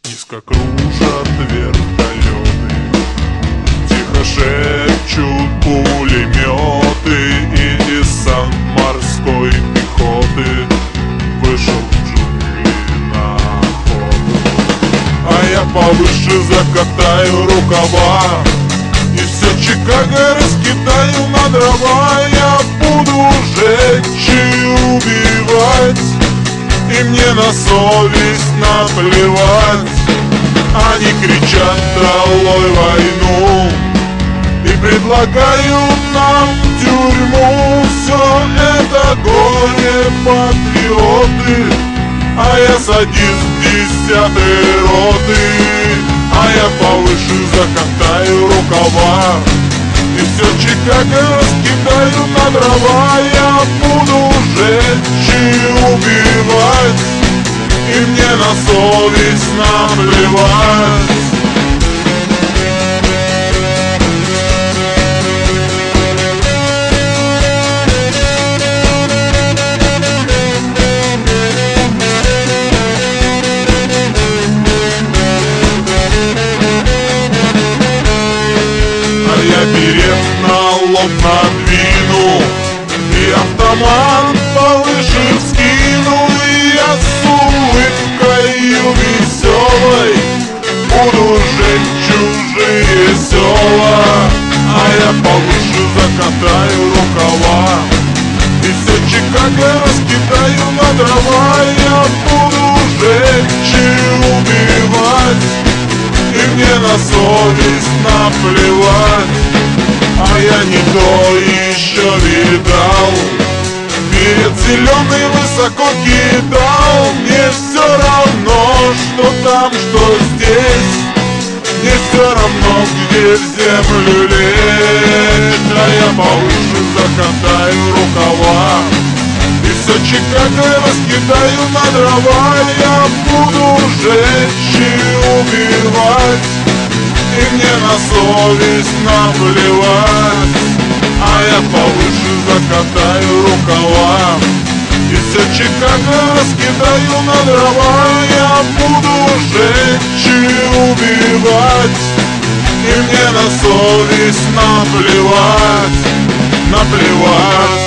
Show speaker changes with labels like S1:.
S1: Низко кружат вертолеты, тихо шепчут пулеметы, и десант морской пехоты вышел в джунгли на охоту. А я повыше закатаю рукава и все Чикаго раскидаю на дрова. Я буду жечь и убивать, и мне на совесть наплевать. Они кричат: долой войну, и предлагают нам тюрьму. Все это горе-патриоты, а я садист 10-й роты. А я повыше закатаю рукава и все Чикаго раскидаю на дрова. Я буду жечь и убивать, и мне на совесть наплевать. Берет на лоб надвину и автомат повыше вскину, и я с улыбкою веселой буду жечь чужие села. А я повыше закатаю рукава и все Чикаго раскидаю на дрова. Я буду жечь и убивать, и мне на совесть наплевать. А я не то еще видал, берет зеленый высоко кидал. Мне все равно, что там, что здесь, мне все равно, где в землю лезть. А я повыше закатаю рукава и все Чикаго раскидаю на дрова. Я буду жечь и убивать, и мне на совесть наплевать. А я повыше закатаю рукава и все Чикаго раскидаю на дрова. Я буду жечь и убивать, и мне на совесть наплевать, наплевать.